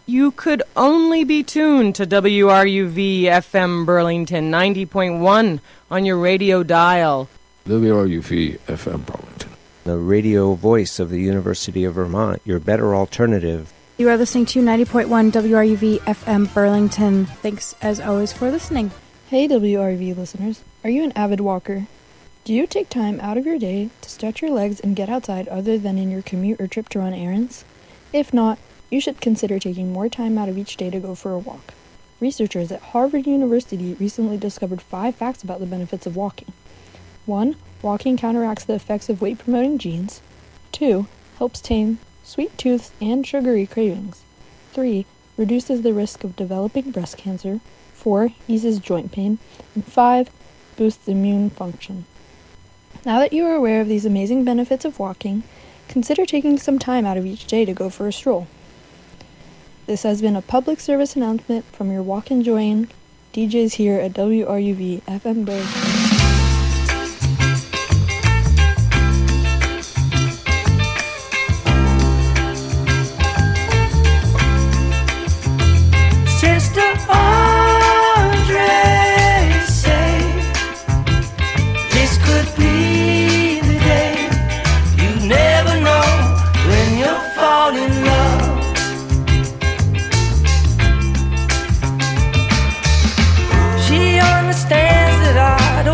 You could only be tuned to WRUV FM Burlington 90.1 on your radio dial. WRUV FM Burlington, the radio voice of the University of Vermont, your better alternative. You are listening to 90.1 WRUV FM Burlington. Thanks, as always, for listening. Hey, WRUV listeners. Are you an avid walker? Do you take time out of your day to stretch your legs and get outside other than in your commute or trip to run errands? If not, you should consider taking more time out of each day to go for a walk. Researchers at Harvard University recently discovered 5 facts about the benefits of walking. 1. Walking counteracts the effects of weight-promoting genes. 2. Helps tame sweet tooths and sugary cravings. 3. Reduces the risk of developing breast cancer. 4. Eases joint pain. And 5. Boosts immune function. Now that you are aware of these amazing benefits of walking, consider taking some time out of each day to go for a stroll. This has been a public service announcement from your walk-enjoying DJs here at WRUV FM Burlington. She understands that I don't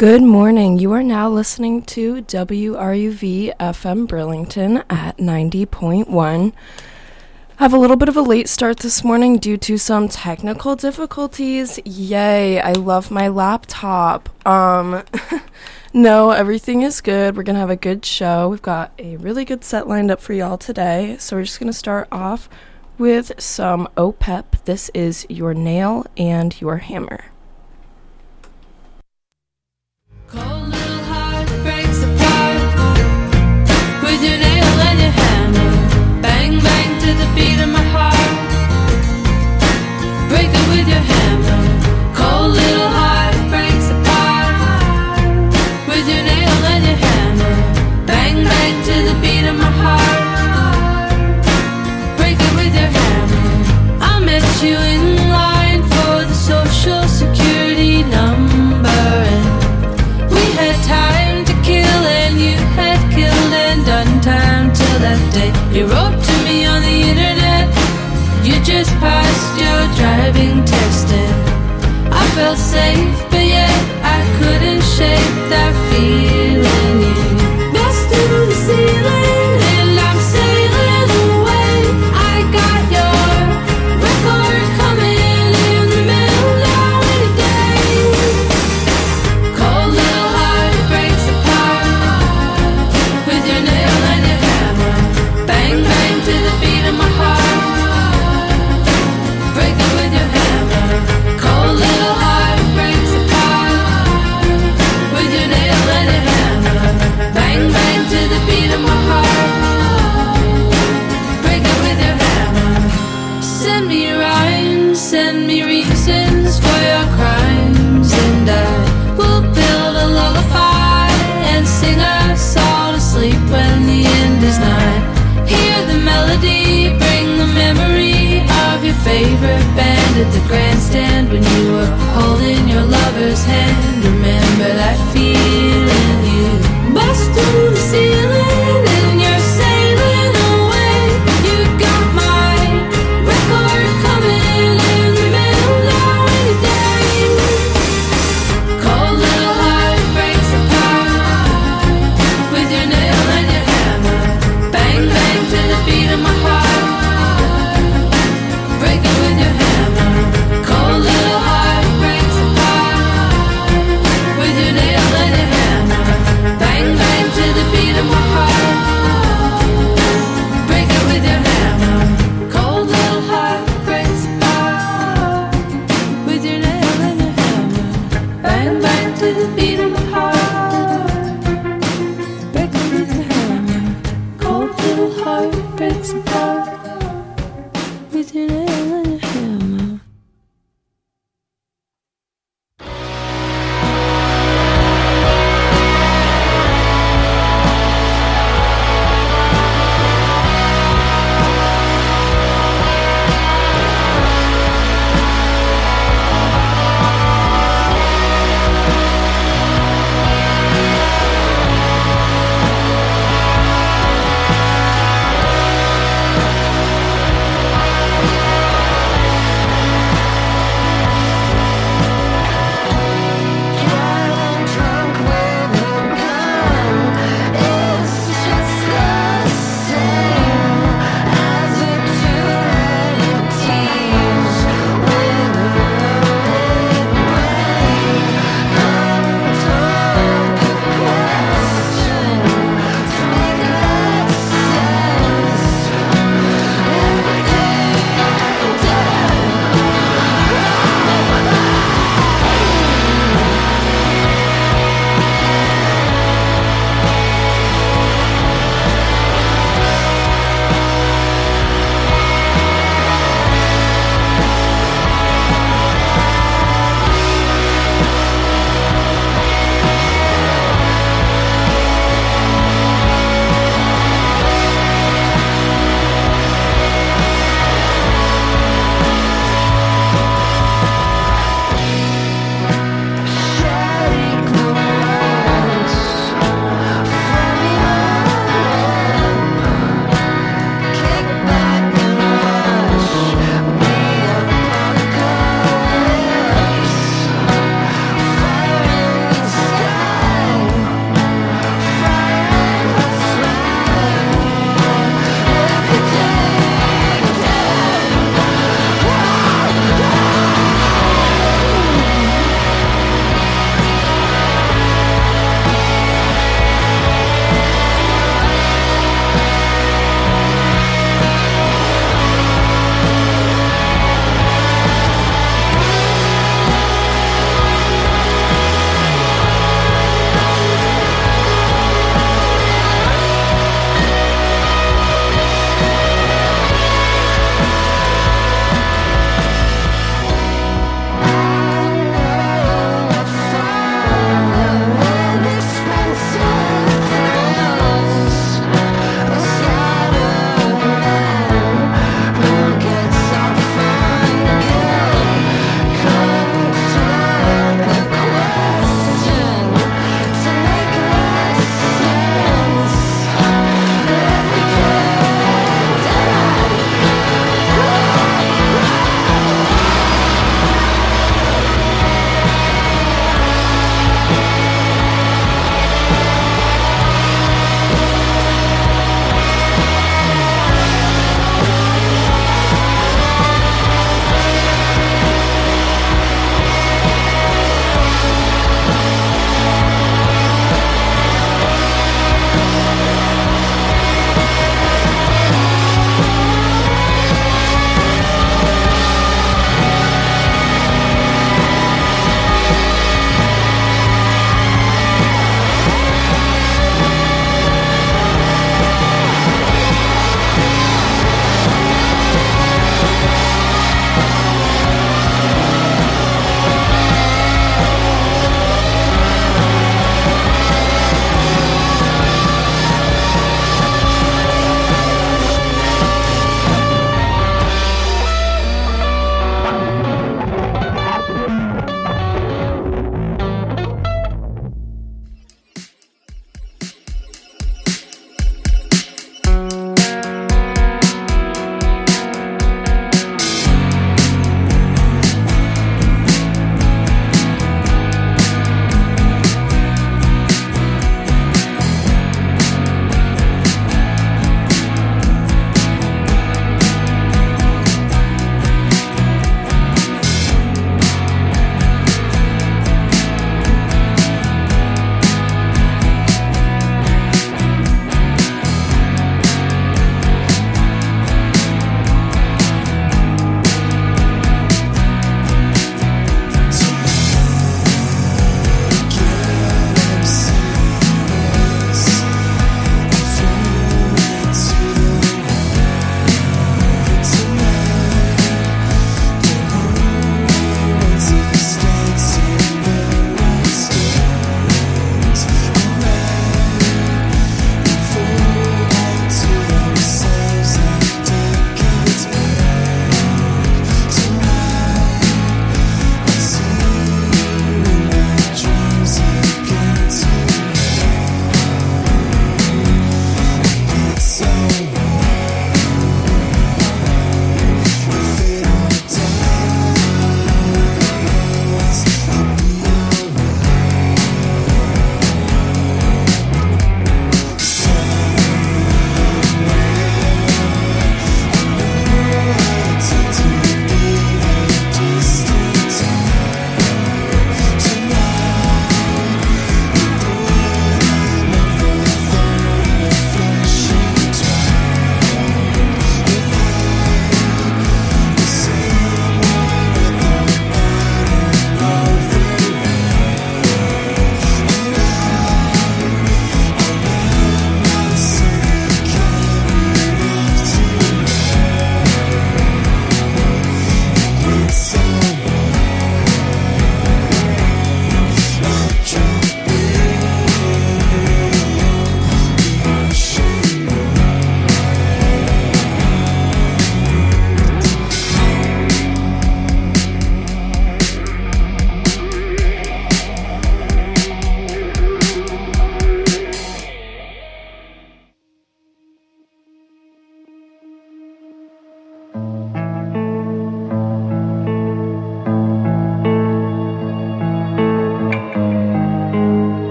Good morning. You are now listening to WRUV FM Burlington at 90.1. I have a little bit of a late start this morning due to some technical difficulties. Yay, I love my laptop. No, everything is good. We're going to have a good show. We've got a really good set lined up for y'all today. So we're just going to start off with some OPEP. This is Your Nail and Your Hammer. Cold little heart breaks apart with your nail and your hammer. Bang, bang to the beat of my heart. Break it with your hammer. Cold little heart breaks apart with your nail and your hammer. Bang, bang to the beat of my heart. Break it with your hammer. I met you in line for the Social Security number, and had time to kill, and you had killed and done time till that day. You wrote to me on the internet, you just passed your driving test, and I felt safe, but yet I couldn't shake that feeling. You bust through the ceiling and I'm sailing away. I got your record coming in the middle of any day. Cold little breaks apart with your nail and your hammer. Bang, bang to the beat of my heart. Break it with your hammer. Cold little heart breaks apart with your nail and your hammer. Bang, bang to the beat of my heart. Break it with your hammer. Send me rhymes, send me reasons for your crimes, and I will build a lullaby and sing us all to sleep when the end is nigh. Hear the melody, bring the memory of your favorite band at the grandstand when you were holding your lover's hand. Remember that feeling? You bust through the ceiling and you're sailing away. You got my record coming in the middle of any day. Cold little heart breaks apart with your nail and your hammer. Bang, bang to the beat of my heart. Break it with your hammer. Cold little heart breaks apart with your nail and your hammer. Bang, bang to the beat of my heart.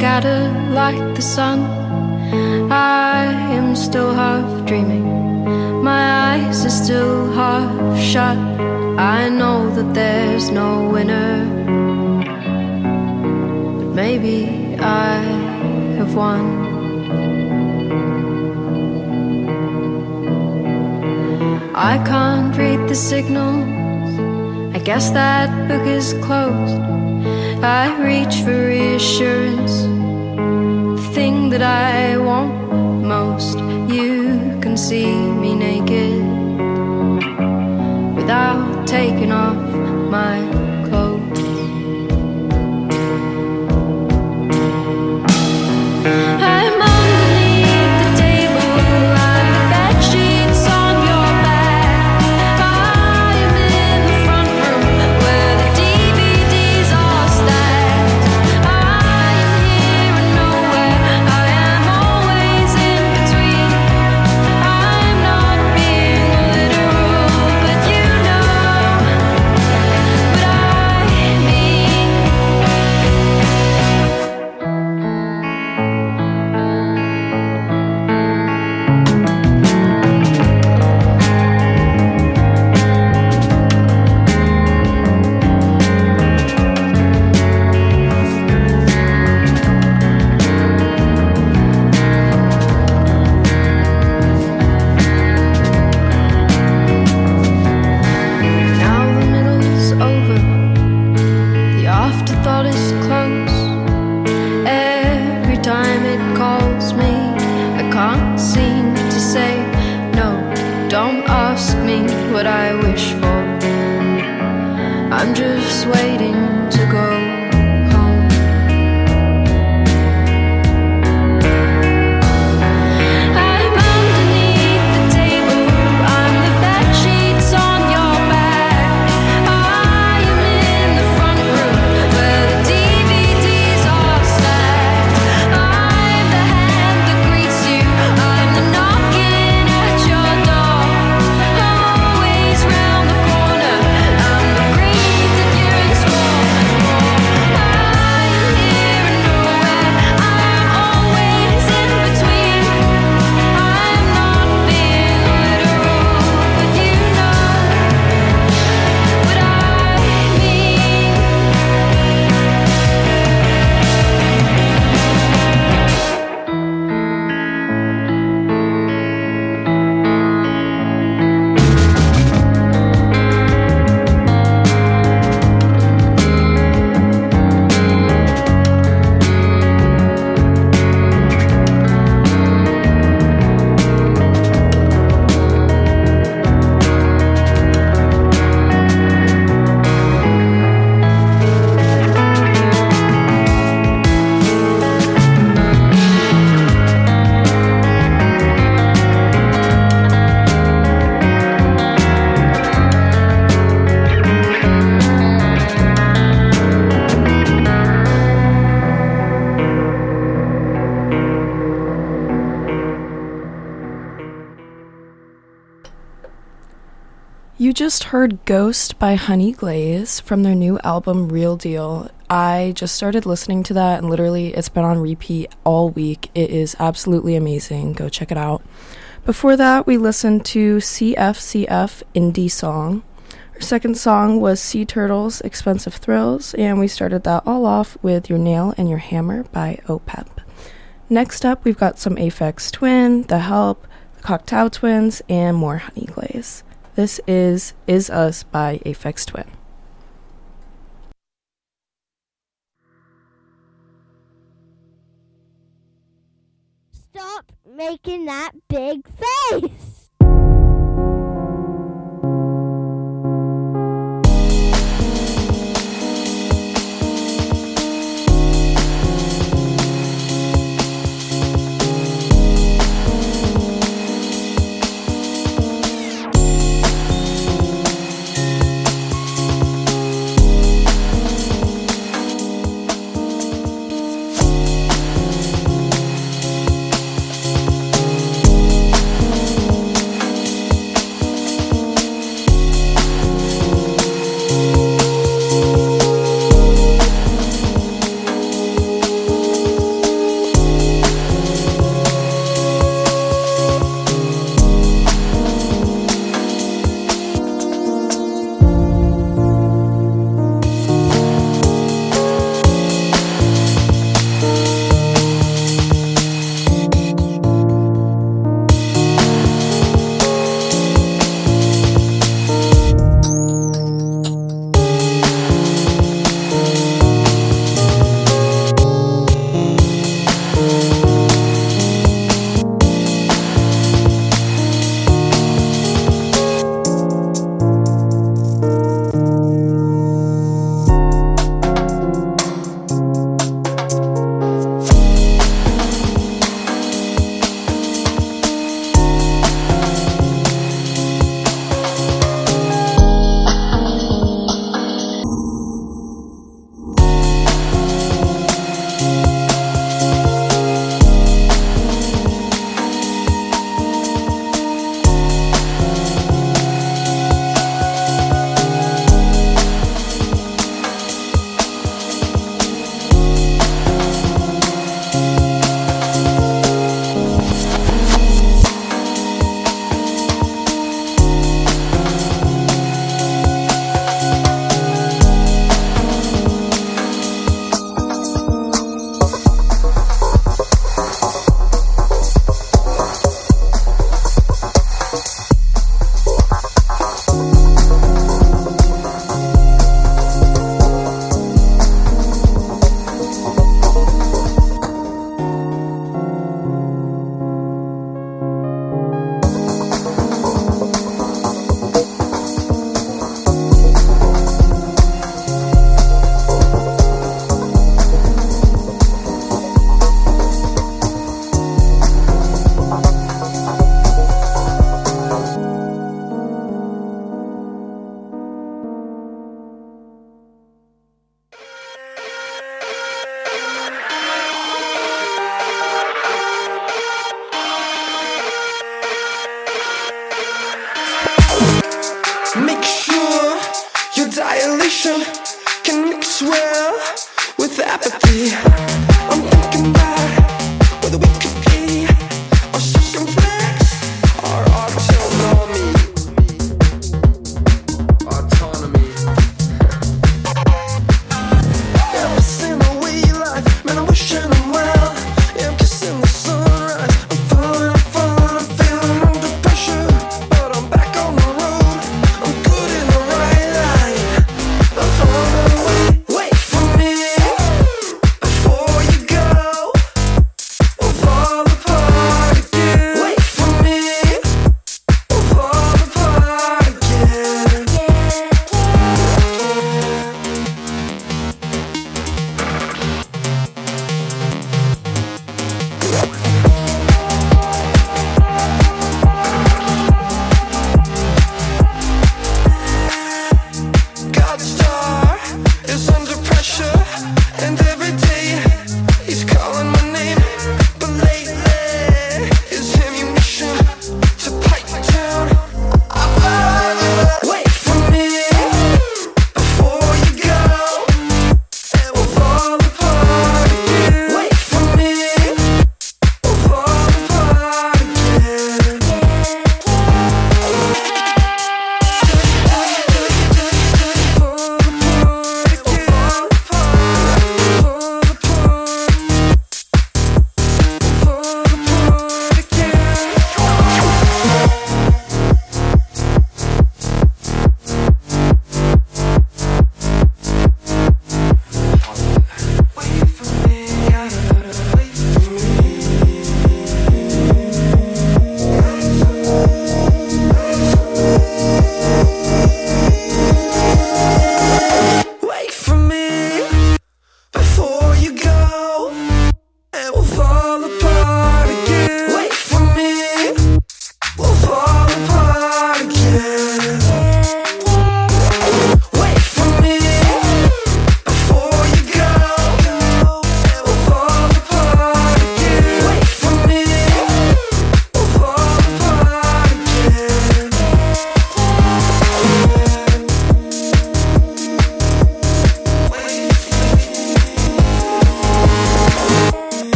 scattered like the sun. I am still half dreaming, my eyes are still half shut. I know that there's no winner, but maybe I have won. I can't read the signals, I guess that book is closed. I reach for reassurance, the thing that I want most. You can see me naked without taking off my clothes. I'm underneath the table, I'm the bed sheets on your back. I am in the front room where the DVDs are stacked. I am here and nowhere, I am always in between. I'm not being literal, but you know what I mean. Now the middle's over, the afterthought is close. Every time it calls me, I can't seem to say no. Don't ask me what I wish for, I'm just waiting to go home. I'm underneath the table, I'm the bed sheets on your back. I am in the front room where the DVDs are stacked. I'm the hand that greets you, I'm the knocking at your door. Always round the corner, I'm the breeze that yearns for. I am here and nowhere, I am always in between. I'm not being literal, but you know what I mean. You just heard Ghost by Honey Glaze from their new album Real Deal. I just started listening to that and literally it's been on repeat all week. It is absolutely amazing. Go check it out. Before that, we listened to CFCF Indie Song. Our second song was Sea Turtles Expensive Thrills, and we started that all off with Your Nail and Your Hammer by OPEP. Next up, we've got some Aphex Twin, The Help, The Cocteau Twins, and more Honey Glaze. This is Us by Aphex Twin. Stop making that big face!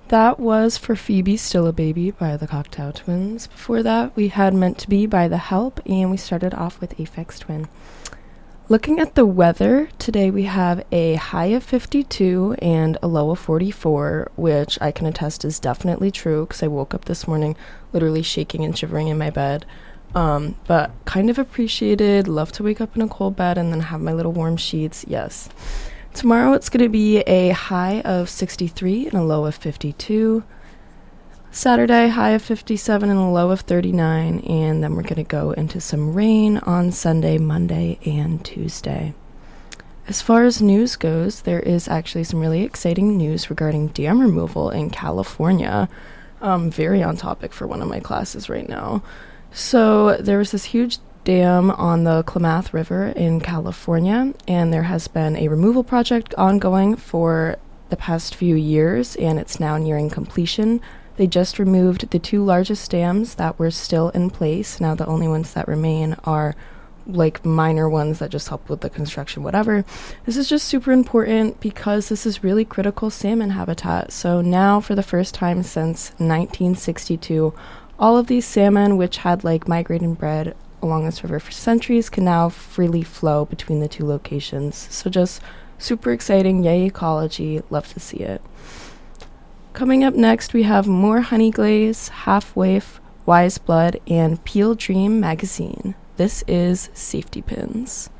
That was For Phoebe Still a Baby by the Cocteau Twins. Before that, we had Meant to Be by The Help, and we started off with Aphex Twin. Looking at the weather, today we have a high of 52 and a low of 44, which I can attest is definitely true because I woke up this morning literally shaking and shivering in my bed. But kind of appreciated, love to wake up in a cold bed and then have my little warm sheets, yes. Tomorrow it's going to be a high of 63 and a low of 52. Saturday, high of 57 and a low of 39. And then we're going to go into some rain on Sunday, Monday, and Tuesday. As far as news goes, there is actually some really exciting news regarding dam removal in California. Very on topic for one of my classes right now. So there was this huge dam on the Klamath River in California, and there has been a removal project ongoing for the past few years, and it's now nearing completion. They just removed the two largest dams that were still in place. Now the only ones that remain are like minor ones that just help with the construction, whatever. This is just super important because this is really critical salmon habitat. So now, for the first time since 1962, all of these salmon, which had like migrated and bred along this river for centuries, can now freely flow between the two locations. So just super exciting, yay ecology, love to see it. Coming up next, we have more Honey Glaze, Half Waif, Wise Blood, and Peel Dream Magazine. This is Safety Pins.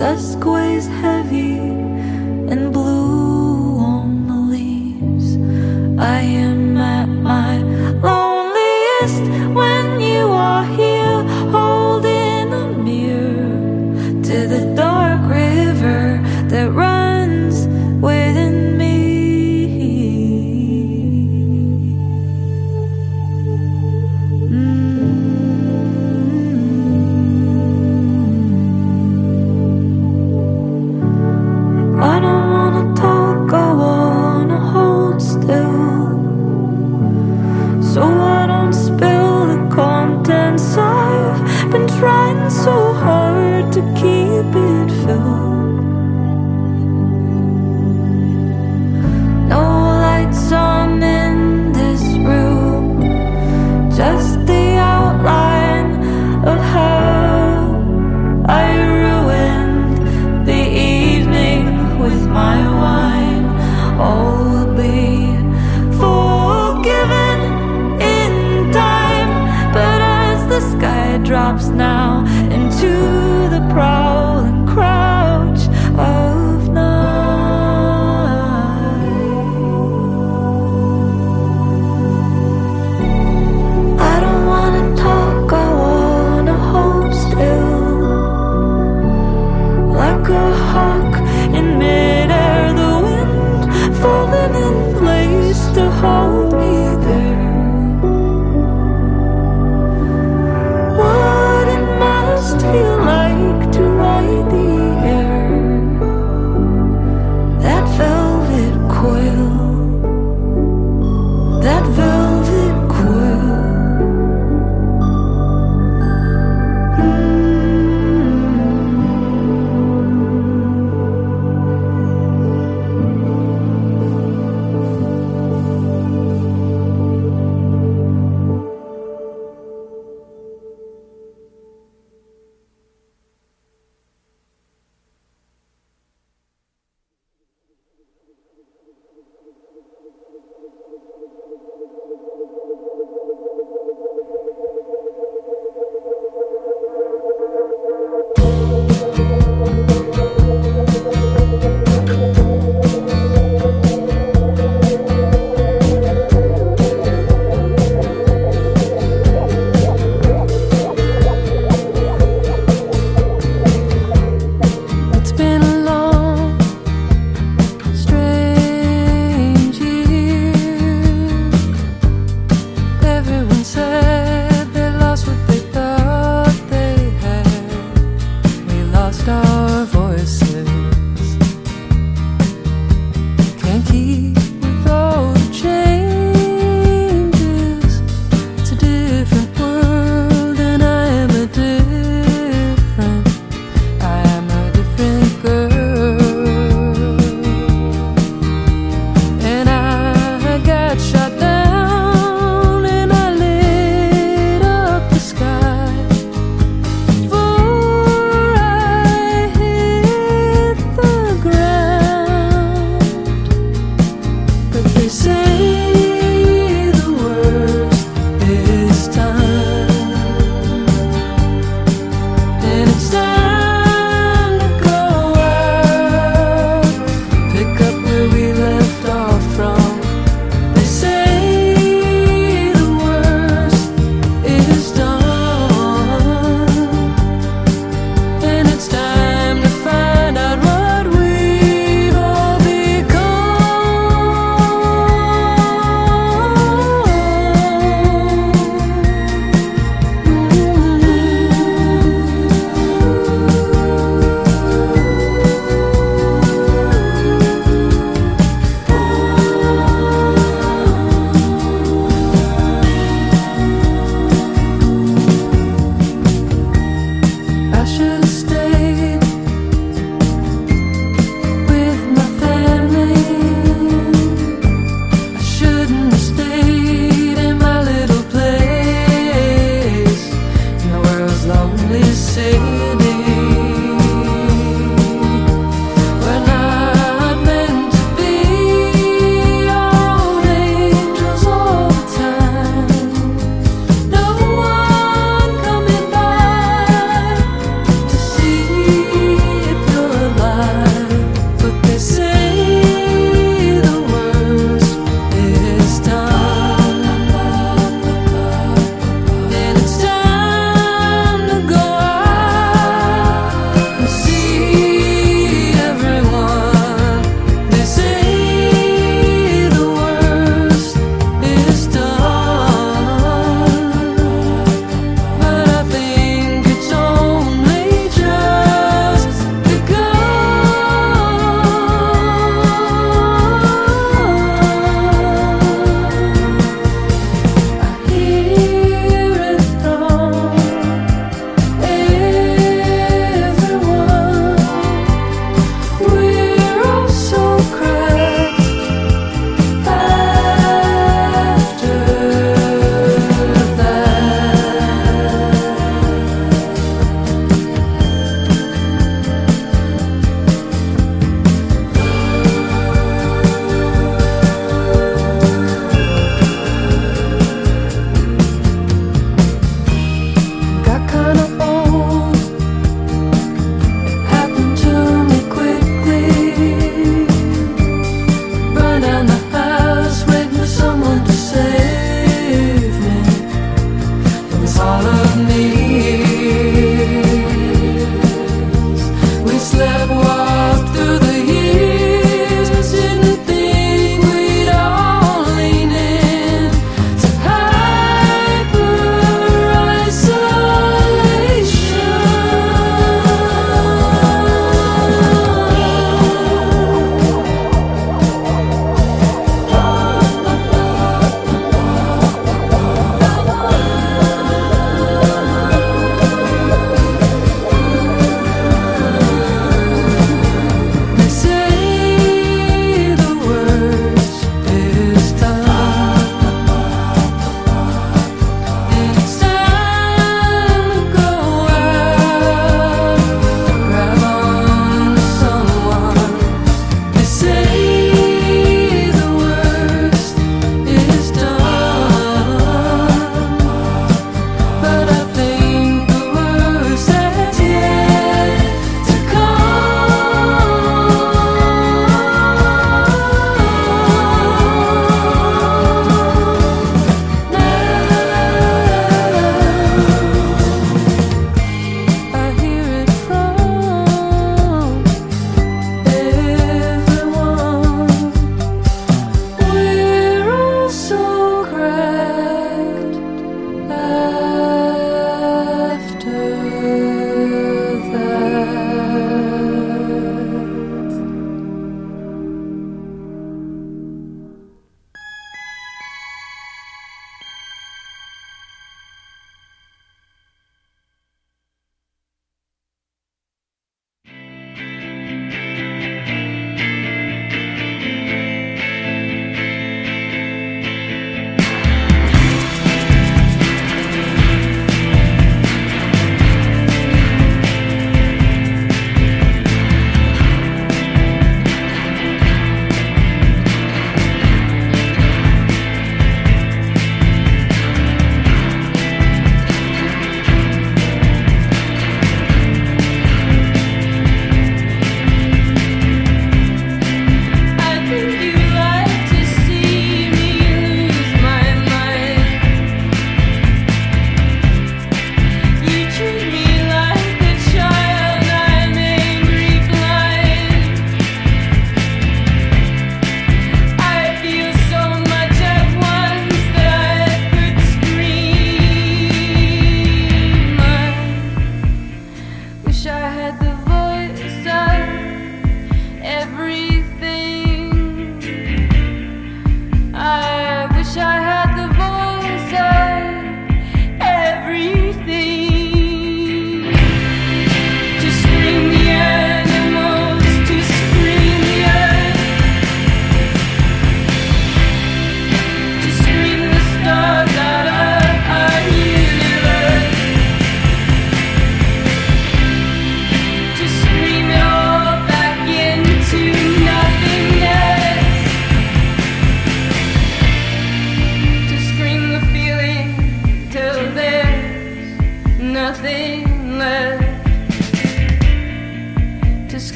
Dusk weighs heavy and blue on the leaves. I am at my loneliest when you are here, holding a mirror to the dark river that runs within me. I don't wanna talk, I wanna hold still, so I don't spill the contents. I've been trying so hard to keep it filled. No lights on in this room, just the outline of how I ruined the evening with my wine. All will be forgiven in time, but as the sky drops now into the prowling crouch of night, I don't wanna talk, I wanna hold still, like a hawk in midair, the wind falling in place to hold me there. What it must feel like to ride the air, that velvet quill, that velvet quill. It's been a long, strange year. Everyone said they lost what they thought they had. We lost our voices. Can't keep with all the changes. It's a different world, and I am a different. I am a different girl, and I got shot down, and I lit up the sky before I hit the ground. But they say the worst is time, and it's time to go out, pick up where we left off from. They say the worst is done, and it's time to find out what we've all I should have stayed with my family. I shouldn't have stayed in my little place in the world's loneliest city. We're not meant to be our own angels all the time. No one coming by to see if you're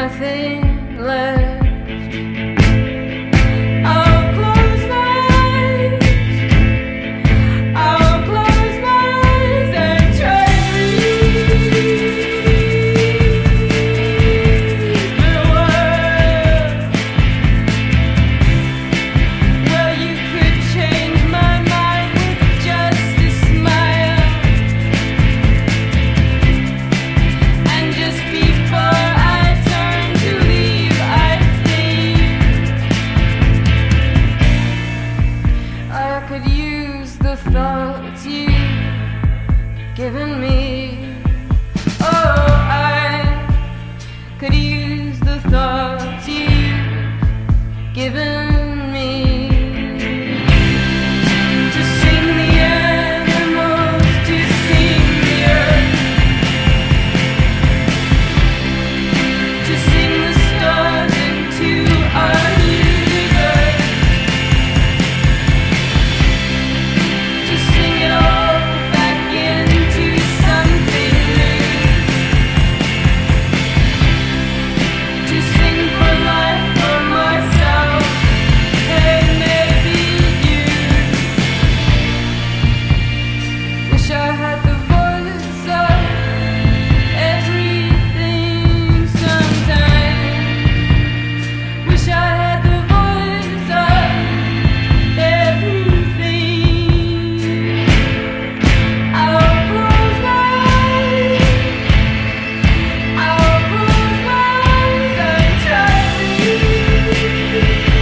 nothing left. I'll close my eyes. I'll close my eyes and try to leave the world. Well, you could change my mind with just a smile. And just before I turn to leave, I think I could use the thoughts you've given me. Oh, I could use the thoughts you've given me. To sing the animals, to sing the earth, to sing the stars into our universe, to sing it all back into something new, to sing for life, for myself, and maybe you. Wish I had the voice of everything sometimes. Wish I had the voice of everything. I'll close my eyes. I'll close my eyes and try to leave the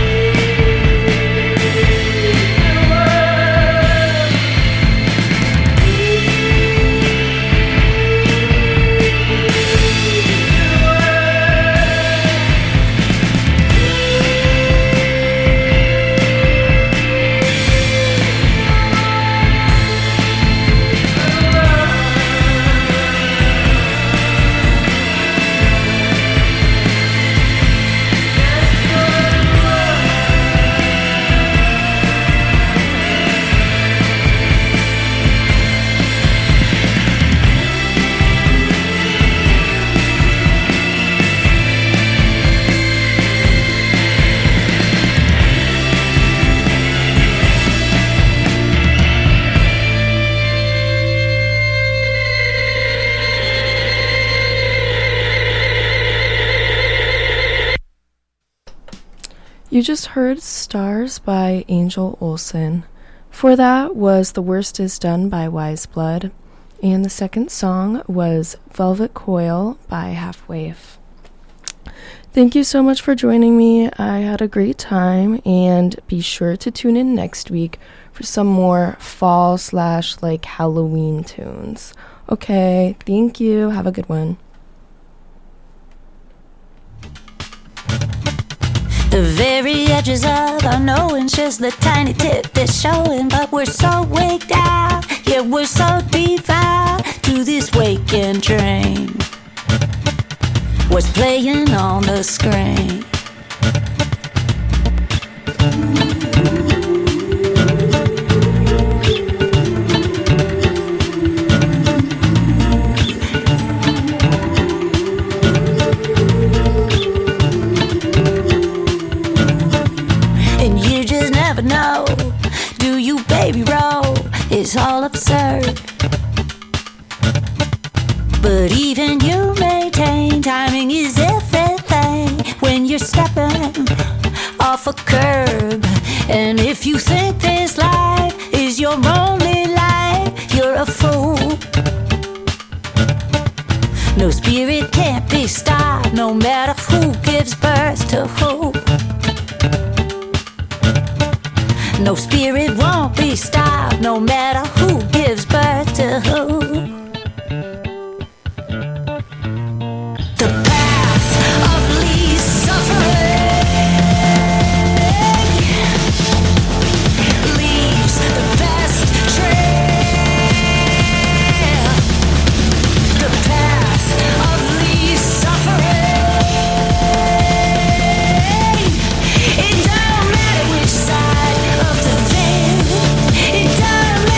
You just heard Stars by Angel Olsen. For that was The Worst Is Done by Wise Blood. And the second song was Velvet Coil by Half Wave. Thank you so much for joining me. I had a great time, and be sure to tune in next week for some more fall / like Halloween tunes. Okay, thank you. Have a good one. The very edges of our knowing's just the tiny tip that's showing, but we're so waked out, yeah, we're so devout to this waking dream. What's playing on the screen? And you just never know, do you, baby? Roll, it's all absurd. But even you maintain timing is everything when you're stepping off a curb. And if you think this life is your only life, you're a fool. No spirit can't be stopped, no matter who gives birth to who. No spirit won't be stopped, no matter who gives birth to who. The path of least suffering leaves the best trail. The path of least suffering. It don't matter which side of the veil. It don't matter.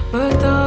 but the